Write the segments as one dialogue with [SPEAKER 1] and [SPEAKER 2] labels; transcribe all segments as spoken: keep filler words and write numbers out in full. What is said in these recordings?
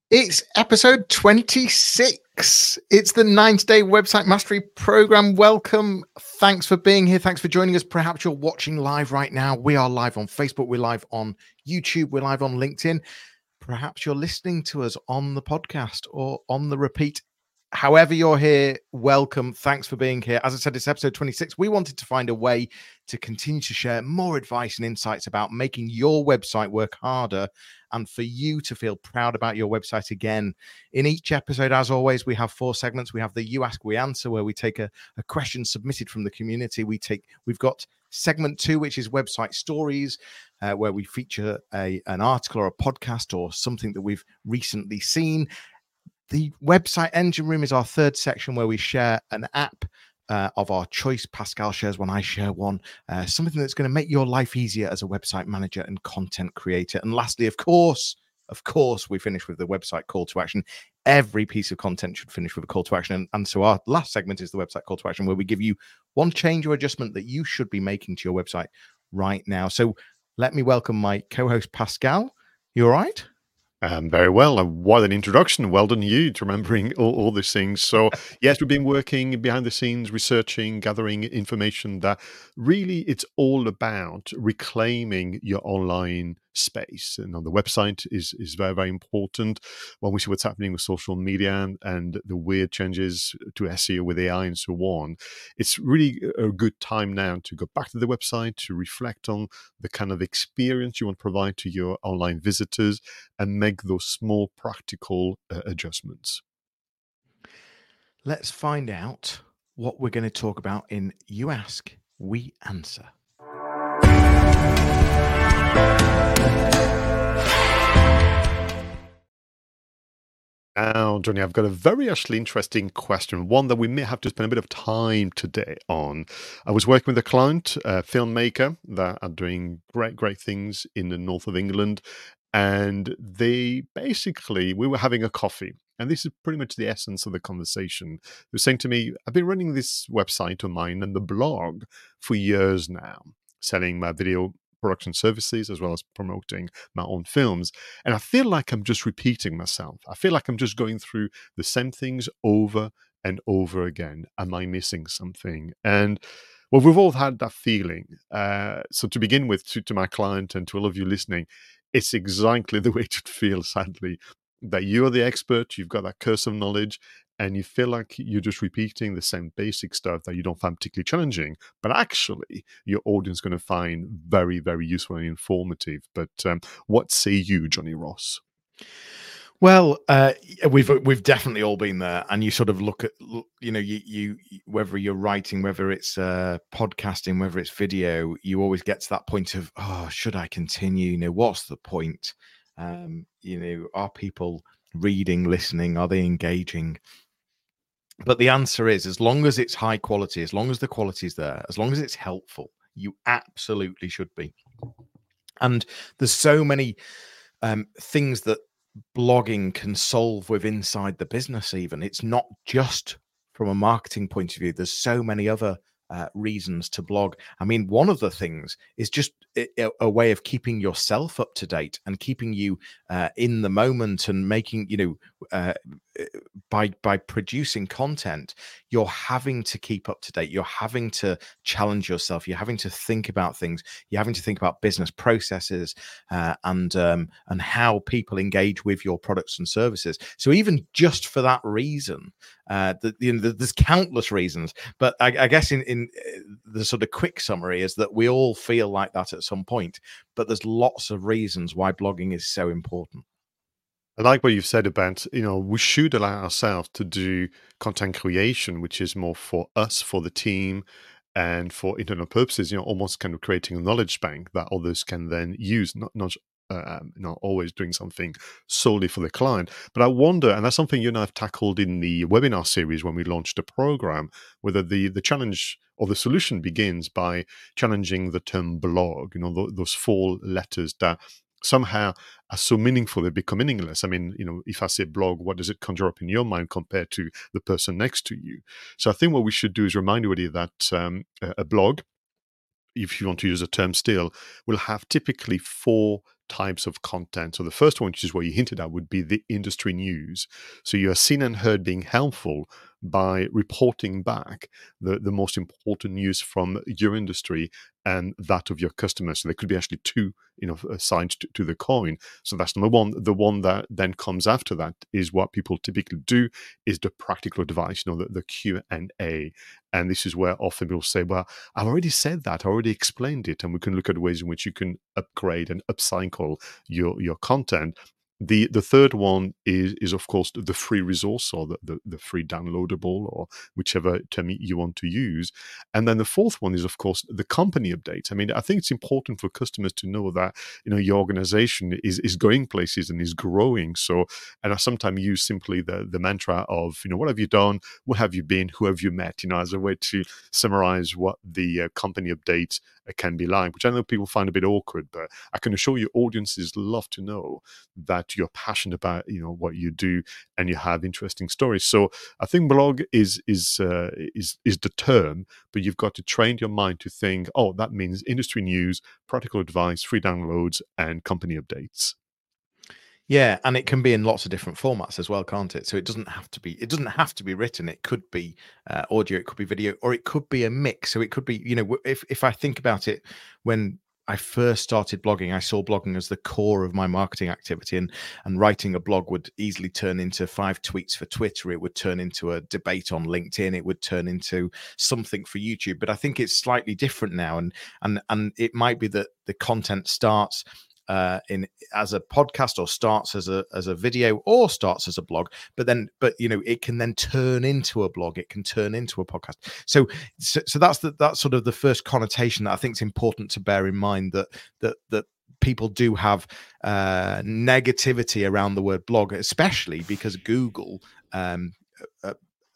[SPEAKER 1] It's episode twenty-six. It's the ninety-day website mastery program. Welcome. Thanks for being here. Thanks for joining us. Perhaps you're watching live right now. We are live on Facebook. We're live on YouTube. We're live on LinkedIn. Perhaps you're listening to us on the podcast or on the repeat. However you're here, welcome. Thanks for being here. As I said, it's episode twenty-six. We wanted to find a way to continue to share more advice and insights about making your website work harder and for you to feel proud about your website again. In each episode, as always, we have four segments. We have the You Ask, We Answer, where we take a, a question submitted from the community. We take, we've got segment two, which is website stories, uh, where we feature a, an article or a podcast or something that we've recently seen. The website engine room is our third section, where we share an app uh, of our choice. Pascal shares one, I share one, uh, something that's going to make your life easier as a website manager and content creator. And lastly, of course, of course, we finish with the website call to action. Every piece of content should finish with a call to action. And, and so our last segment is the website call to action, where we give you one change or adjustment that you should be making to your website right now. So let me welcome my co-host, Pascal. You all right?
[SPEAKER 2] Um, very well. And what an introduction. Well done you to remembering all, all these things. So yes, we've been working behind the scenes, researching, gathering information that really it's all about reclaiming your online space. And on the website is is very, very important. When we see what's happening with social media and, and the weird changes to S E O with A I and so on, it's really a good time now to go back to the website, to reflect on the kind of experience you want to provide to your online visitors and make those small practical uh, adjustments.
[SPEAKER 1] Let's find out what we're going to talk about in You Ask, We Answer.
[SPEAKER 2] Now, Johnny, I've got a very actually interesting question, one that we may have to spend a bit of time today on. I was working with a client, a filmmaker that are doing great, great things in the north of England. And they basically, we were having a coffee. And this is pretty much the essence of the conversation. They were saying to me, I've been running this website of mine and the blog for years now, selling my video production services as well as promoting my own films. And I feel like I'm just repeating myself. I feel like I'm just going through the same things over and over again. Am I missing something? And well, we've all had that feeling. Uh, so to begin with, to, to my client and to all of you listening, it's exactly the way it feels, sadly, that you're the expert, you've got that curse of knowledge, and you feel like you're just repeating the same basic stuff that you don't find particularly challenging, but actually your audience is going to find very, very useful and informative. But um, what say you, Johnny Ross?
[SPEAKER 1] Well, uh, we've we've definitely all been there, and you sort of look at, you know, you you whether you're writing, whether it's uh, podcasting, whether it's video, you always get to that point of, oh, should I continue? You know, what's the point? Um, you know, are people reading, listening? Are they engaging? But the answer is, as long as it's high quality, as long as the quality is there, as long as it's helpful, you absolutely should be. And there's so many um, things that blogging can solve with inside the business. Even it's not just from a marketing point of view. There's so many other uh, reasons to blog. I mean, one of the things is just a, a way of keeping yourself up to date and keeping you uh, in the moment and making, you know, uh, by by producing content, you're having to keep up to date. You're having to challenge yourself. You're having to think about things. You're having to think about business processes uh, and um, and how people engage with your products and services. So even just for that reason, uh, the, you know, there's countless reasons. But I, I guess in in the sort of quick summary is that we all feel like that at some point. But there's lots of reasons why blogging is so important.
[SPEAKER 2] I like what you've said about, you know, we should allow ourselves to do content creation, which is more for us, for the team, and for internal purposes, you know, almost kind of creating a knowledge bank that others can then use, not, not uh, you know, always doing something solely for the client. But I wonder, and that's something you and I have tackled in the webinar series when we launched the program, whether the, the challenge or the solution begins by challenging the term blog, you know, th- those four letters that somehow are so meaningful they become meaningless. I mean, you know, if I say blog, what does it conjure up in your mind compared to the person next to you? So I think what we should do is remind everybody that um, a blog, if you want to use a term still, will have typically four types of content. So the first one, which is what you hinted at, would be the industry news. So you are seen and heard being helpful by reporting back the, the most important news from your industry and that of your customers. So there could be actually two, you know, sides to, to the coin. So that's number one. The one that then comes after that is what people typically do is the practical advice, you know, the, the Q and A. And this is where often people say, well, I've already said that, I already explained it. And we can look at ways in which you can upgrade and upcycle your, your content. The the third one is, is of course, the free resource or the, the, the free downloadable or whichever term you want to use. And then the fourth one is, of course, the company update. I mean, I think it's important for customers to know that, you know, your organization is, is going places and is growing. So, and I sometimes use simply the, the mantra of, you know, what have you done? What have you been? Who have you met? You know, as a way to summarize what the uh, company update can be like, which I know people find a bit awkward, but I can assure you audiences love to know that you're passionate about, you know, what you do and you have interesting stories. So I think blog is is uh, is is the term, but you've got to train your mind to think, oh, that means industry news, practical advice, free downloads, and company updates.
[SPEAKER 1] Yeah, and it can be in lots of different formats as well, can't it? So it doesn't have to be it doesn't have to be written. It could be uh, audio, it could be video, or it could be a mix. So it could be, you know, if if I think about it, when I first started blogging, I saw blogging as the core of my marketing activity, and and writing a blog would easily turn into five tweets for Twitter. It would turn into a debate on LinkedIn. It would turn into something for YouTube. But I think it's slightly different now, and and and it might be that the content starts Uh, in as a podcast, or starts as a as a video, or starts as a blog, but then but you know it can then turn into a blog, it can turn into a podcast. So so, so that's the that's sort of the first connotation that I think is important to bear in mind, that that that people do have uh, negativity around the word blog, especially because Google um, uh,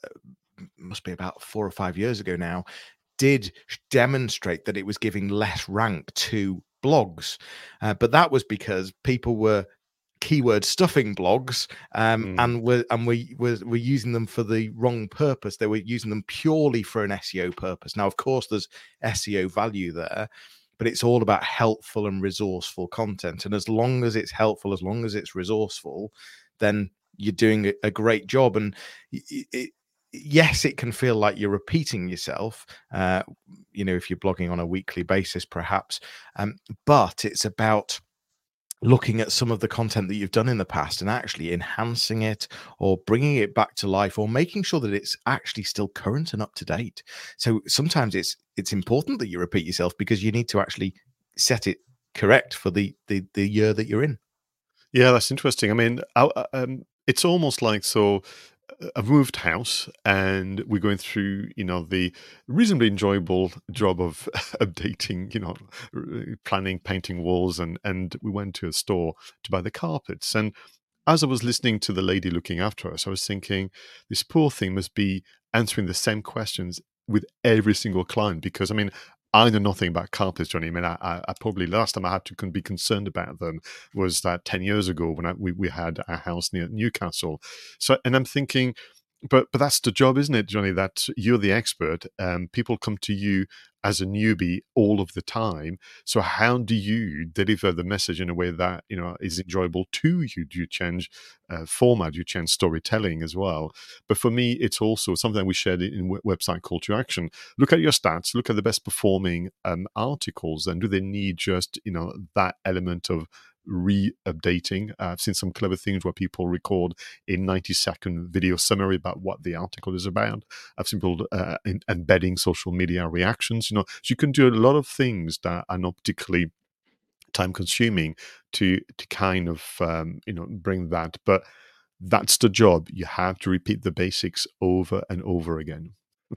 [SPEAKER 1] uh, must be about four or five years ago now, did demonstrate that it was giving less rank to blogs, uh, but that was because people were keyword stuffing blogs, um,
[SPEAKER 2] Mm.
[SPEAKER 1] and were and we were, were using them for the wrong purpose. They were using them purely for an S E O purpose. Now, of course, there's S E O value there, but it's all about helpful and resourceful content. And as long as it's helpful, as long as it's resourceful, then you're doing a, a great job. And it, it, yes, it can feel like you're repeating yourself, uh, you know, if you're blogging on a weekly basis, perhaps. Um, but it's about looking at some of the content that you've done in the past and actually enhancing it, or bringing it back to life, or making sure that it's actually still current and up to date. So sometimes it's it's important that you repeat yourself, because you need to actually set it correct for the the, the year that you're in.
[SPEAKER 2] Yeah, that's interesting. I mean, I, um, it's almost like, so I've moved house and we're going through, you know, the reasonably enjoyable job of updating, you know, planning, painting walls, and and we went to a store to buy the carpets. And as I was listening to the lady looking after us, I was thinking, this poor thing must be answering the same questions with every single client, because I mean, I know nothing about carpets, Johnny. I mean, I, I, I probably last time I had to be concerned about them was that ten years ago when I, we, we had a house near Newcastle. So, and I'm thinking, but but that's the job, isn't it, Johnny? That you're the expert. Um, people come to you as a newbie all of the time. So how do you deliver the message in a way that, you know, is enjoyable to you? Do you change uh, format? Do you change storytelling as well? But for me, it's also something we shared in website Call to Action. Look at your stats. Look at the best performing um, articles, and do they need just, you know, that element of re-updating? Uh, I've seen some clever things where people record a ninety second video summary about what the article is about. I've seen people uh, in, embedding social media reactions, you know, so you can do a lot of things that are not particularly time consuming to to kind of um, you know, bring that. But that's the job. You have to repeat the basics over and over again.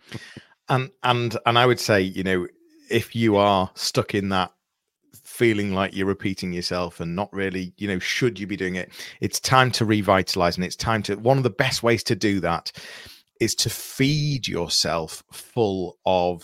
[SPEAKER 1] and and and I would say, you know, if you are stuck in that feeling like you're repeating yourself and not really, you know, should you be doing it, it's time to revitalize. And it's time to, one of the best ways to do that is to feed yourself full of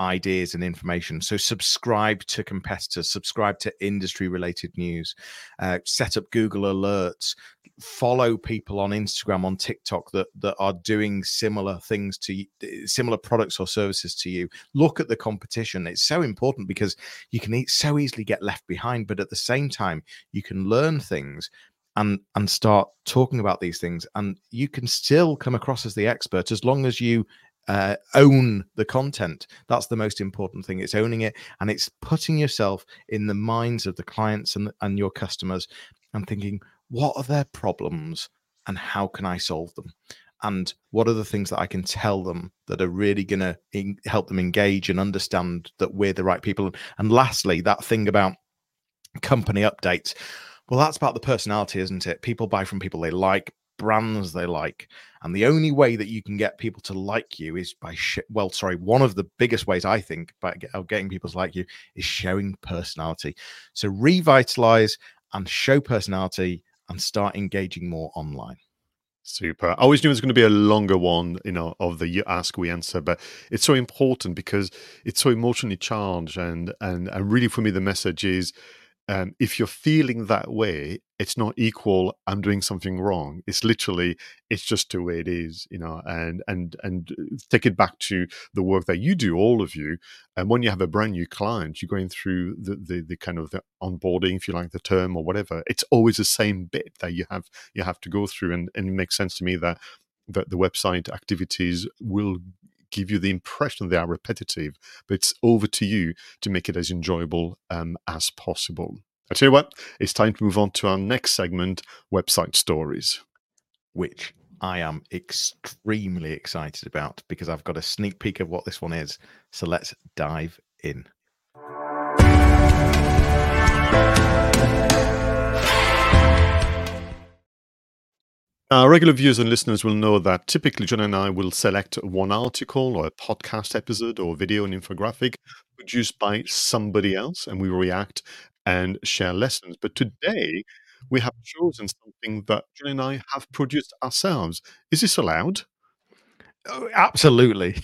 [SPEAKER 1] ideas and information. So subscribe to competitors, subscribe to industry related news, uh, set up Google alerts, follow people on Instagram, on TikTok that that are doing similar things to you, similar products or services to you. Look at the competition. It's so important because you can e- so easily get left behind, but at the same time you can learn things and and start talking about these things, and you can still come across as the expert as long as you uh, own the content. That's the most important thing. It's owning it, and it's putting yourself in the minds of the clients and, and your customers and thinking, what are their problems and how can I solve them? And what are the things that I can tell them that are really going to in- help them engage and understand that we're the right people? And lastly, that thing about company updates. Well, that's about the personality, isn't it? People buy from people they like, brands they like. And the only way that you can get people to like you is by, sh- well, sorry, one of the biggest ways I think by get, of getting people to like you is showing personality. So revitalize and show personality and start engaging more online.
[SPEAKER 2] Super. I always knew it was going to be a longer one, you know, of the you ask, we answer, but it's so important because it's so emotionally charged, and and and really for me the message is, um, if you're feeling that way, it's not equal I'm doing something wrong. It's literally, it's just the way it is, you know, and and and take it back to the work that you do, all of you. And when you have a brand new client, you're going through the the, the kind of the onboarding, if you like the term or whatever. It's always the same bit that you have you have to go through, and, and it makes sense to me that that the website activities will give you the impression they are repetitive, but it's over to you to make it as enjoyable um, as possible. I tell you what, it's time to move on to our next segment, website stories,
[SPEAKER 1] which I am extremely excited about because I've got a sneak peek of what this one is. So let's dive in.
[SPEAKER 2] Our regular viewers and listeners will know that typically John and I will select one article or a podcast episode or video and infographic produced by somebody else, and we react and share lessons. But today we have chosen something that John and I have produced ourselves. Is this allowed?
[SPEAKER 1] Oh, absolutely.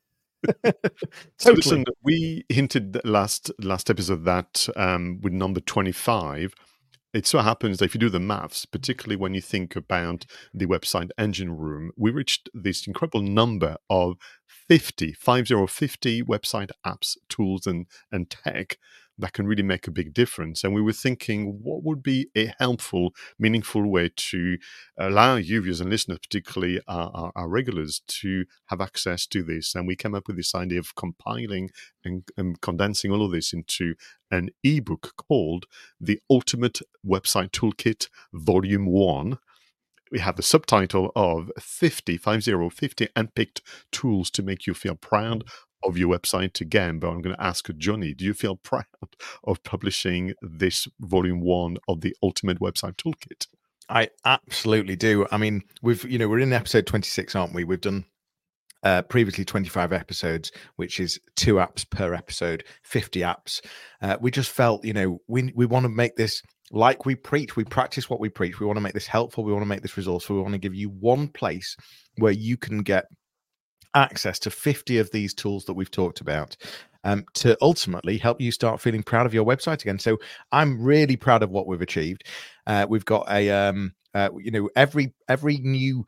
[SPEAKER 2] So
[SPEAKER 1] Totally.
[SPEAKER 2] listen, we hinted last last episode that um, with number twenty-five, it so happens that if you do the maths, particularly when you think about the website engine room, we reached this incredible number of fifty, five zero, fifty website apps, tools, and, and tech that can really make a big difference. And we were thinking, what would be a helpful, meaningful way to allow you, viewers and listeners, particularly our, our, our regulars, to have access to this? And we came up with this idea of compiling and, and condensing all of this into an ebook called The Ultimate Website Toolkit Volume one. We have the subtitle of fifty, five zero, fifty handpicked tools to make you feel proud of your website again. But I'm going to ask Johnny, do you feel proud of publishing this volume one of the Ultimate Website Toolkit?
[SPEAKER 1] I absolutely do. I mean, we've, you know, we're in episode twenty-six, aren't we? We've done uh, previously twenty-five episodes, which is two apps per episode, fifty apps. Uh, we just felt, you know, we we want to make this like we preach. We practice what we preach. We want to make this helpful. We want to make this resourceful. We want to give you one place where you can get access to fifty of these tools that we've talked about, um, to ultimately help you start feeling proud of your website again. So I'm really proud of what we've achieved. Uh, we've got a, um, uh, you know, every every new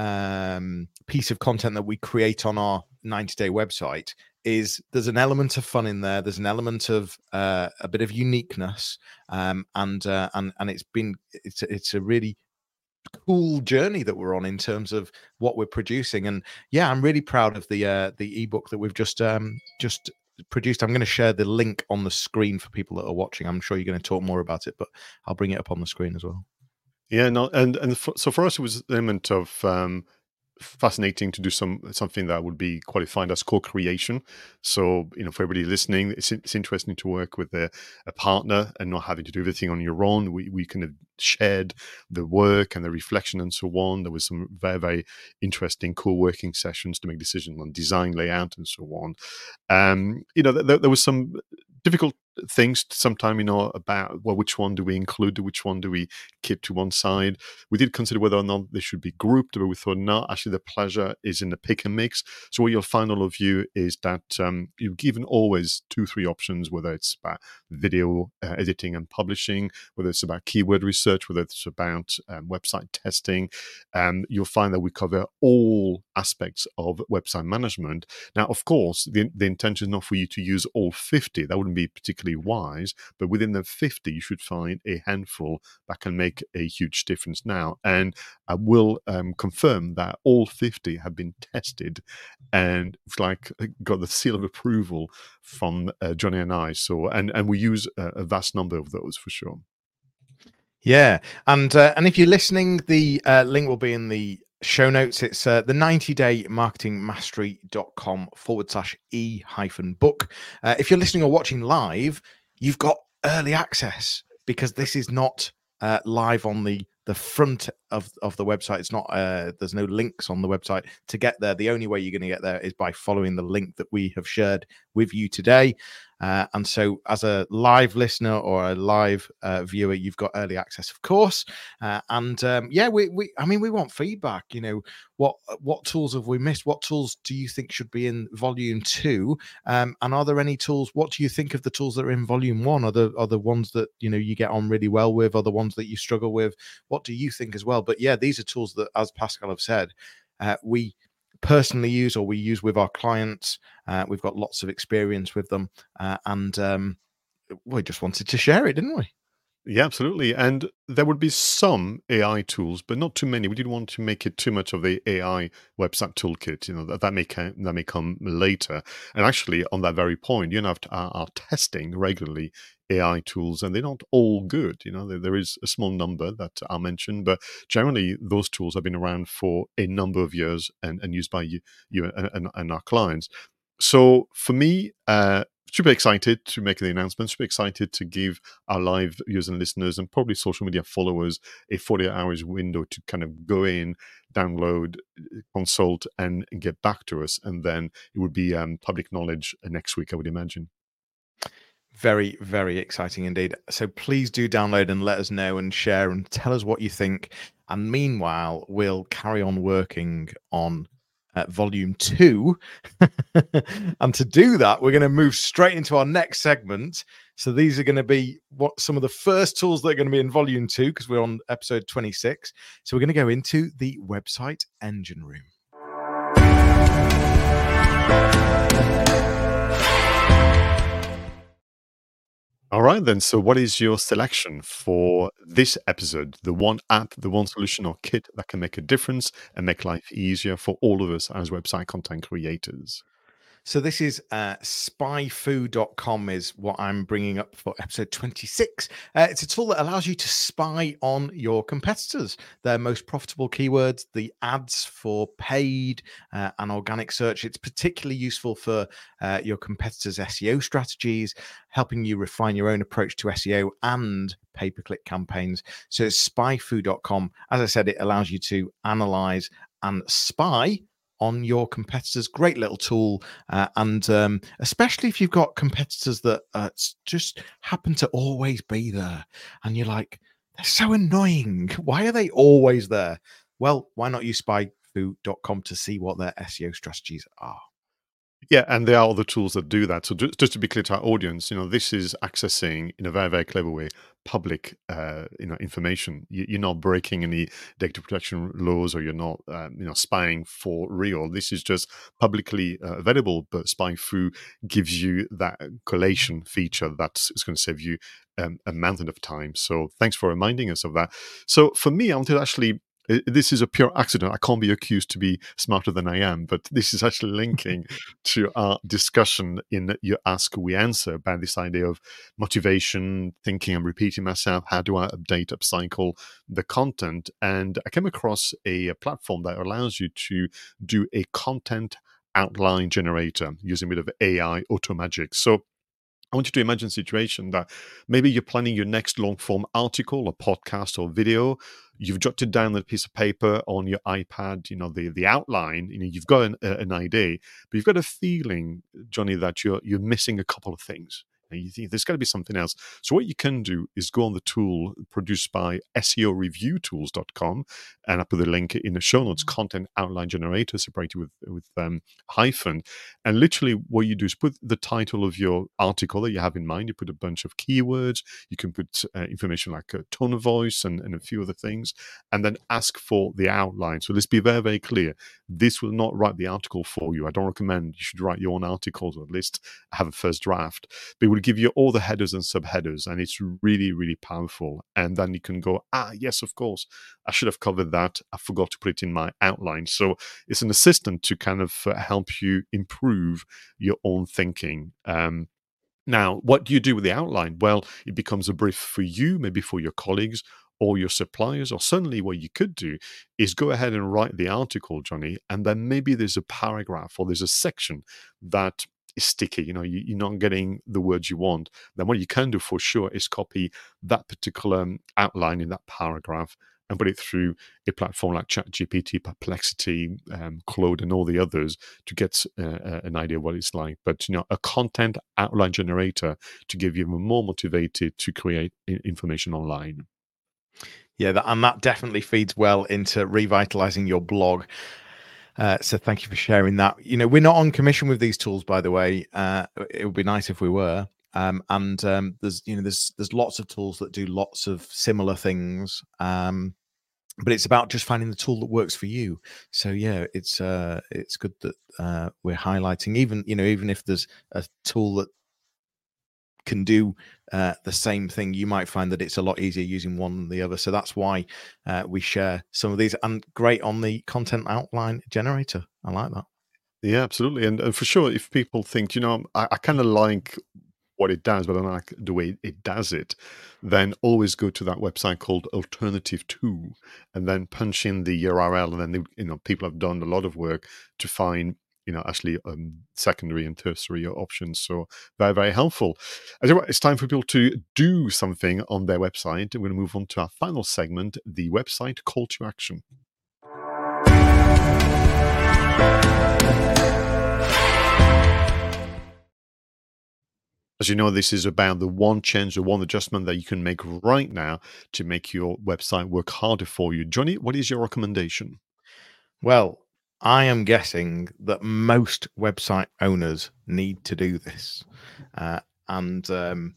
[SPEAKER 1] um, piece of content that we create on our ninety day website is there's an element of fun in there. There's an element of uh, a bit of uniqueness, um, and uh, and and it's been it's it's a really cool journey that we're on in terms of what we're producing. And yeah, I'm really proud of the uh the ebook that we've just um just produced. I'm going to share the link on the screen for people that are watching. I'm sure you're going to talk more about it, but I'll bring it up on the screen as well.
[SPEAKER 2] Yeah, no, and and for, so for us, it was an element of um, fascinating to do some something that would be qualified as co-creation. So, you know, for everybody listening, it's, it's interesting to work with a, a partner and not having to do everything on your own. We we kind of shared the work and the reflection and so on. There was some very, very interesting co-working sessions to make decisions on design, layout, and so on. Um, you know, there, there was some difficult things sometimes, you know, about, well, which one do we include, which one do we keep to one side. We did consider whether or not they should be grouped, but we thought, no, actually the pleasure is in the pick and mix. So what you'll find, all of you, is that um, you've given always two, three options, whether it's about video uh, editing and publishing, whether it's about keyword research, whether it's about um, website testing. Um, you'll find that we cover all aspects of website management. Now, of course, the, the intention is not for you to use all fifty. That wouldn't be particularly wise, but within the fifty, you should find a handful that can make a huge difference now. And I will um, confirm that all fifty have been tested and it's like got the seal of approval from uh, Johnny and I. So, and, and we use a, a vast number of those for sure.
[SPEAKER 1] Yeah. And, uh, and if you're listening, the uh, link will be in the show notes. It's uh, the ninety day marketing mastery dot com forward slash e hyphen book. Uh, if you're listening or watching live, you've got early access because this is not uh, live on the the front of, of the website. It's not, uh, there's no links on the website to get there. The only way you're going to get there is by following the link that we have shared with you today. Uh, and so as a live listener or a live uh, viewer, you've got early access, of course. Uh, and um, yeah, we, we, I mean, we want feedback. You know, what, what tools have we missed? What tools do you think should be in volume two? Um, and are there any tools? What do you think of the tools that are in volume one? Are the, are the ones that, you know, you get on really well with? Are the ones that you struggle with? What do you think as well? But yeah, these are tools that, as Pascal have said, uh, we personally use or we use with our clients. Uh, we've got lots of experience with them, uh, and um, we just wanted to share it, didn't we?
[SPEAKER 2] Yeah, absolutely. And there would be some A I tools, but not too many. We didn't want to make it too much of the A I website toolkit. You know, that, that may come, that may come later. And actually, on that very point, you know, are, are testing regularly A I tools, and they're not all good. You know, there, there is a small number that I'll mention, but generally those tools have been around for a number of years and, and used by you, you and, and, and our clients. So for me, uh, super excited to make the announcement, super excited to give our live viewers and listeners and probably social media followers a forty-eight hours window to kind of go in, download, consult, and, and get back to us. And then it would be um, public knowledge next week, I would imagine.
[SPEAKER 1] Very, very exciting indeed. So please do download and let us know and share and tell us what you think. And meanwhile, we'll carry on working on Uh, volume two. And to do that, we're going to move straight into our next segment. So these are going to be what some of the first tools that are going to be in volume two, because we're on episode twenty-six. So we're going to go into the website engine room.
[SPEAKER 2] All right, then. So what is your selection for this episode? The one app, the one solution or kit that can make a difference and make life easier for all of us as website content creators?
[SPEAKER 1] So this is uh, spy foo dot com is what I'm bringing up for episode twenty-six. Uh, it's a tool that allows you to spy on your competitors, their most profitable keywords, the ads for paid uh, and organic search. It's particularly useful for uh, your competitors' S E O strategies, helping you refine your own approach to S E O and pay-per-click campaigns. So it's spy foo dot com. As I said, it allows you to analyze and spy on your competitors. Great little tool, uh, and um, especially if you've got competitors that uh, just happen to always be there, and you're like, they're so annoying. Why are they always there? Well, why not use spy foo dot com to see what their S E O strategies are?
[SPEAKER 2] Yeah, and there are other tools that do that. So just, just to be clear to our audience, you know, this is accessing in a very, very clever way public, uh, you know, information. You, you're not breaking any data protection laws, or you're not, um, you know, spying for real. This is just publicly uh, available. But SpyFu gives you that collation feature that's going to save you um, a mountain of time. So thanks for reminding us of that. So for me, I wanted to actually. This is a pure accident. I can't be accused to be smarter than I am, but this is actually linking to our discussion in your Ask, We Answer about this idea of motivation, thinking I'm repeating myself. How do I update, upcycle the content? And I came across a, a platform that allows you to do a content outline generator using a bit of A I auto magic. So I want you to imagine a situation that maybe you're planning your next long form article or podcast or video. You've jotted down a piece of paper on your iPad, you know, the, the outline, you know, you've got an, uh, an idea, but you've got a feeling, Johnny, that you're, you're missing a couple of things. And you think there's got to be something else. So what you can do is go on the tool produced by S E O review tools dot com, and I put the link in the show notes, content outline generator separated with, with um, hyphen. And literally what you do is put the title of your article that you have in mind. You put a bunch of keywords. You can put uh, information like a tone of voice and, and a few other things, and then ask for the outline. So let's be very, very clear. This will not write the article for you. I don't recommend you should write your own articles, or at least have a first draft. But it will give you all the headers and subheaders, and it's really, really powerful. And then you can go, ah, yes, of course, I should have covered that. I forgot to put it in my outline. So it's an assistant to kind of uh, help you improve your own thinking. Um, now, what do you do with the outline? Well, it becomes a brief for you, maybe for your colleagues or your suppliers, or certainly what you could do is go ahead and write the article, Johnny, and then maybe there's a paragraph or there's a section that is sticky, you know, you, you're not getting the words you want. Then what you can do for sure is copy that particular outline in that paragraph and put it through a platform like ChatGPT, Perplexity, um, Claude, and all the others to get uh, an idea of what it's like. But, you know, a content outline generator to give you more motivated to create information online.
[SPEAKER 1] Yeah, that, and that definitely feeds well into revitalizing your blog. Uh, so thank you for sharing that. You know, we're not on commission with these tools, by the way. Uh, it would be nice if we were. Um, and um, there's, you know, there's there's lots of tools that do lots of similar things. Um, but it's about just finding the tool that works for you. So yeah, it's uh, it's good that uh, we're highlighting, even, you know, even if there's a tool that can do uh, the same thing, you might find that it's a lot easier using one than the other. So that's why uh, we share some of these, and great on the content outline generator. I like that.
[SPEAKER 2] Yeah, absolutely. And, and for sure, if people think, you know, I, I kind of like what it does, but I don't like the way it does it, then always go to that website called Alternative two and then punch in the U R L. And then, they, you know, people have done a lot of work to find, you know, actually um, secondary and tertiary options. So very, very helpful. As it's time for people to do something on their website. We're going to move on to our final segment, the website call to action. As you know, this is about the one change or one adjustment that you can make right now to make your website work harder for you. Johnny, what is your recommendation?
[SPEAKER 1] Well, I am guessing that most website owners need to do this. Uh, and um,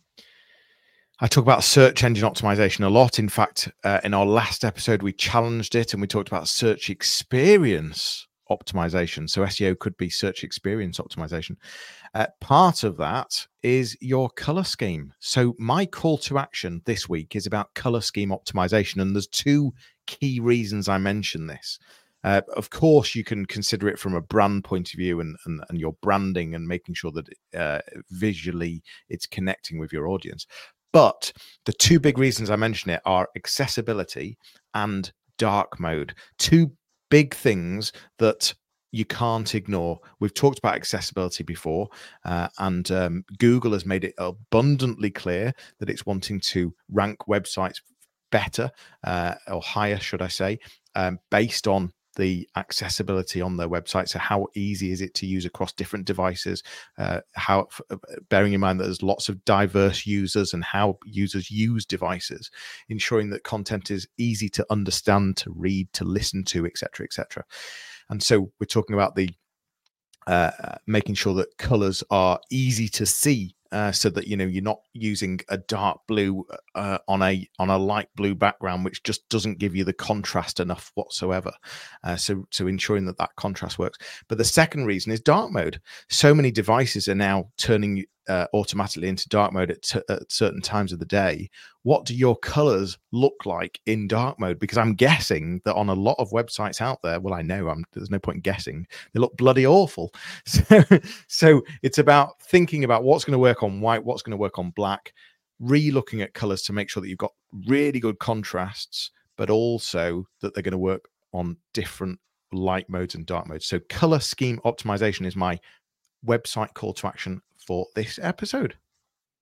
[SPEAKER 1] I talk about search engine optimization a lot. In fact, uh, in our last episode, we challenged it and we talked about search experience optimization. So S E O could be search experience optimization. Uh, part of that is your color scheme. So my call to action this week is about color scheme optimization. And there's two key reasons I mention this. Uh, of course, you can consider it from a brand point of view and, and, and your branding and making sure that uh, visually it's connecting with your audience. But the two big reasons I mention it are accessibility and dark mode. Two big things that you can't ignore. We've talked about accessibility before, uh, and um, Google has made it abundantly clear that it's wanting to rank websites better uh, or higher, should I say, um, based on the accessibility on their website. So how easy is it to use across different devices? Uh, how, bearing in mind that there's lots of diverse users and how users use devices, ensuring that content is easy to understand, to read, to listen to, et cetera, et cetera. And so we're talking about the uh, making sure that colors are easy to see. Uh, so that, you know, you're not using a dark blue uh, on a on a light blue background, which just doesn't give you the contrast enough whatsoever. Uh, so, so ensuring that that contrast works. But the second reason is dark mode. So many devices are now turning uh, automatically into dark mode at, t- at certain times of the day. What do your colors look like in dark mode? Because I'm guessing that on a lot of websites out there, well, I know I'm, there's no point in guessing, they look bloody awful. So, so it's about thinking about what's going to work on white, what's going to work on black, re-looking at colors to make sure that you've got really good contrasts, but also that they're going to work on different light modes and dark modes. So color scheme optimization is my website call to action for this episode.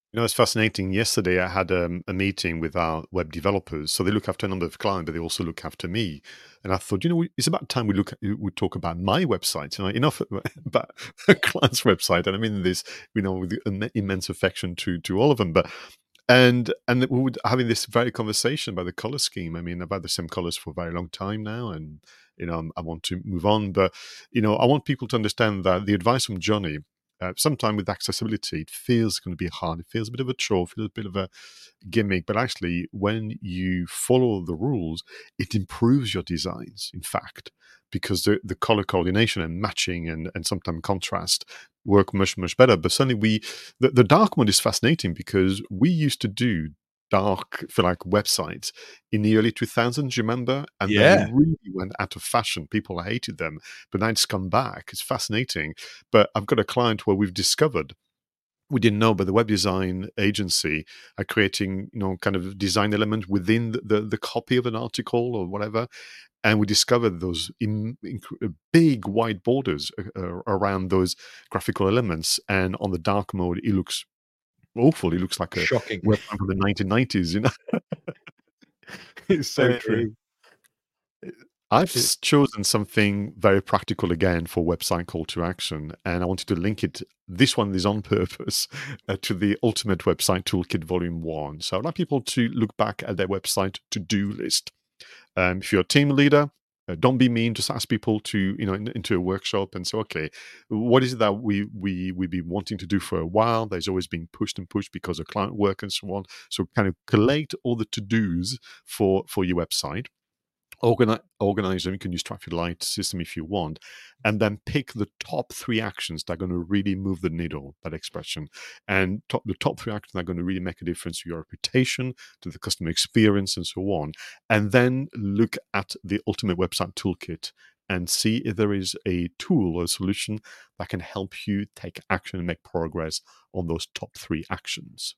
[SPEAKER 2] You know, it's fascinating. Yesterday, I had um, a meeting with our web developers. So they look after a number of clients, but they also look after me. And I thought, you know, we, it's about time we look at, we talk about my website. You know, enough about a client's website, and I mean this, you know, with im- immense affection to to all of them. But and and we were having this very conversation about the color scheme. I mean, I've had the same colors for a very long time now, and you know, I'm, I want to move on. But you know, I want people to understand that the advice from Johnny. Uh, sometimes with accessibility, it feels going to be hard. It feels a bit of a chore, feels a bit of a gimmick. But actually, when you follow the rules, it improves your designs, in fact, because the, the color coordination and matching and, and sometimes contrast work much, much better. But certainly, we the, the dark mode is fascinating because we used to do dark for like websites in the early two thousands, you remember? And then they
[SPEAKER 1] Yeah.
[SPEAKER 2] really went out of fashion. People hated them, but now it's come back. It's fascinating. But I've got a client where we've discovered, we didn't know, but the web design agency are creating, you know, kind of design element within the, the, the copy of an article or whatever. And we discovered those in, in, big white borders uh, around those graphical elements. And on the dark mode, it looks awful. It looks like a
[SPEAKER 1] Shocking.
[SPEAKER 2] website from the nineteen nineties, you know.
[SPEAKER 1] It's so
[SPEAKER 2] Uh,
[SPEAKER 1] true.
[SPEAKER 2] I've
[SPEAKER 1] It-
[SPEAKER 2] s- chosen something very practical again for website call to action, and I wanted to link it. This one is on purpose uh, to the Ultimate Website Toolkit Volume One. So I'd like people to look back at their website to-do list. Um, if you're a team leader, uh, don't be mean. Just ask people to, you know, in, into a workshop and say, okay, what is it that we we we've been wanting to do for a while? There's always been pushed and pushed because of client work and so on. So kind of collate all the to-dos for for your website. Organize, organize them. You can use Traffic Light system if you want, and then pick the top three actions that are going to really move the needle. That expression, and top, the top three actions that are going to really make a difference to your reputation, to the customer experience, and so on. And then look at the Ultimate Website Toolkit and see if there is a tool or a solution that can help you take action and make progress on those top three actions.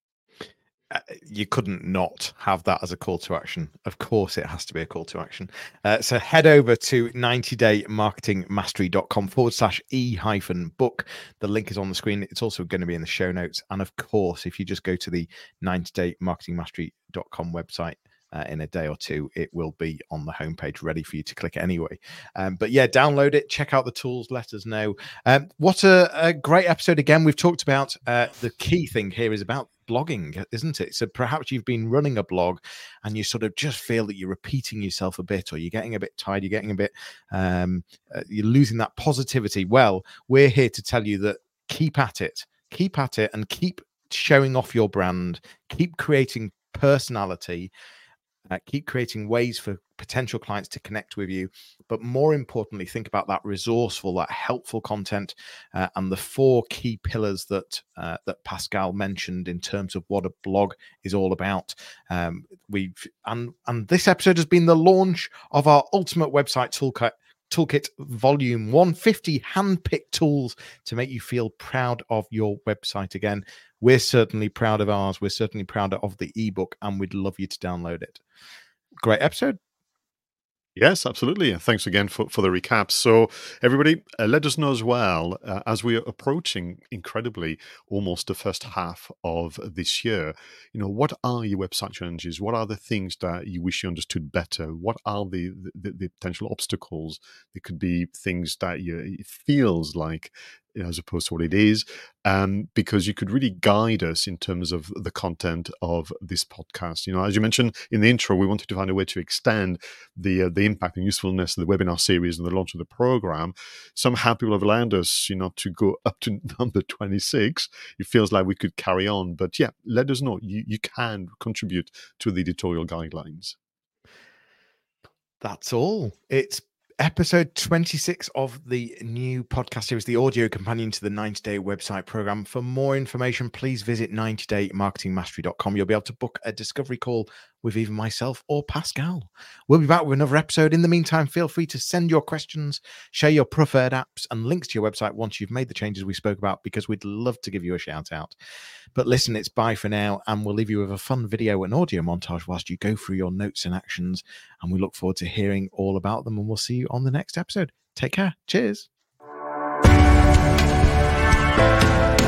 [SPEAKER 1] Uh, you couldn't not have that as a call to action. Of course, it has to be a call to action. Uh, so head over to ninety day marketing mastery dot com forward slash e hyphen book. The link is on the screen. It's also going to be in the show notes. And of course, if you just go to the ninety day marketing mastery dot com website, Uh, in a day or two, it will be on the homepage ready for you to click anyway. Um, but yeah, download it, check out the tools, let us know. Um, what a, a great episode. Again, we've talked about uh, the key thing here is about blogging, isn't it? So perhaps you've been running a blog and you sort of just feel that you're repeating yourself a bit, or you're getting a bit tired, you're getting a bit, um, uh, you're losing that positivity. Well, we're here to tell you that keep at it, keep at it and keep showing off your brand, keep creating personality. Uh, keep creating ways for potential clients to connect with you. But more importantly, think about that resourceful, that helpful content uh, and the four key pillars that uh, that Pascal mentioned in terms of what a blog is all about. Um, we've and and this episode has been the launch of our Ultimate Website Toolkit. Toolkit Volume one, fifty hand-picked tools to make you feel proud of your website again. We're certainly proud of ours. We're certainly proud of the ebook, and we'd love you to download it. Great episode.
[SPEAKER 2] Yes, absolutely. And thanks again for, for the recap. So, everybody, uh, let us know as well, uh, as we are approaching incredibly almost the first half of this year, you know, what are your website challenges? What are the things that you wish you understood better? What are the, the, the potential obstacles? There could be things that you, it feels like, you know, as opposed to what it is, um, because you could really guide us in terms of the content of this podcast. You know, as you mentioned in the intro, we wanted to find a way to extend the uh, the impact and usefulness of the webinar series and the launch of the program. Somehow people have allowed us, you know, to go up to number twenty-six. It feels like we could carry on, but yeah, let us know. You you can contribute to the editorial guidelines.
[SPEAKER 1] That's all. It's episode twenty-six of the new podcast series, the audio companion to the ninety day website program. For more information, please visit ninety day marketing mastery dot com. You'll be able to book a discovery call with either myself or Pascal. We'll be back with another episode. In the meantime, feel free to send your questions, share your preferred apps and links to your website once you've made the changes we spoke about, because we'd love to give you a shout out. But listen, it's bye for now, and we'll leave you with a fun video and audio montage whilst you go through your notes and actions, and we look forward to hearing all about them, and we'll see you on the next episode. Take care. Cheers.